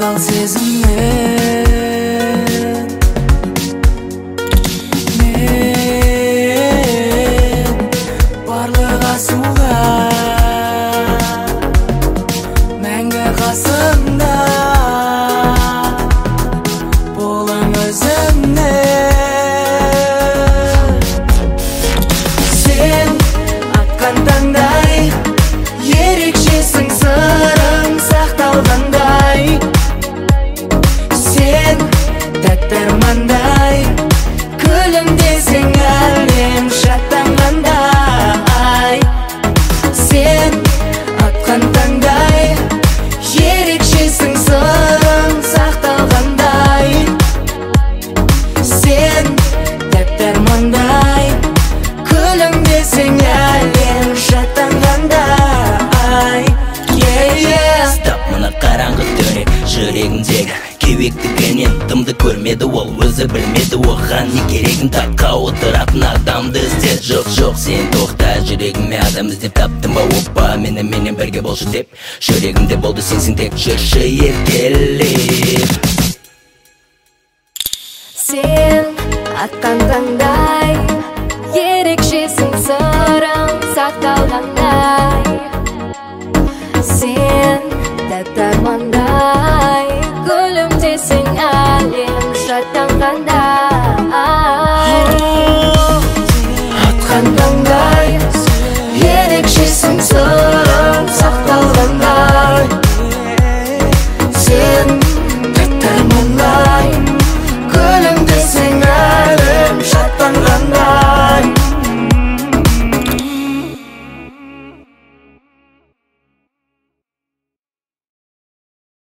кал сезіммен. Мен барлық асуға мәңгі қасымда болам өзімнен. Сен атқан таңдай ерекшесің, сырың сақталғандай. Сен тәтті армандай, күлімдесең әлем шаттанғандай. Сен атқан таңдай ерекшесің, сырың сақталғандай. Сен тәтті армандай, күлімдесең әлем шаттанғандай. Стап, мына қараңғы төре жүрегімдегі кеуектігінен дымды көрмеді ол, өзі білмеді оған не керегін. Таққа отыратын адамды іздеп, жоқ сен тоқта, жүрегіме адам іздеп таптым ба? Оппа, менімен бірге болшы деп, жүрегімде болды сенсің тек, жүрші еркелеп. Сен атқан таңдай ерекшесің, сырың сақталғандай. Сен тәтті армандай, күлімдесең әлем шаттанғандай. Атқан таңдай ерекшесің, сырың сақталғандай.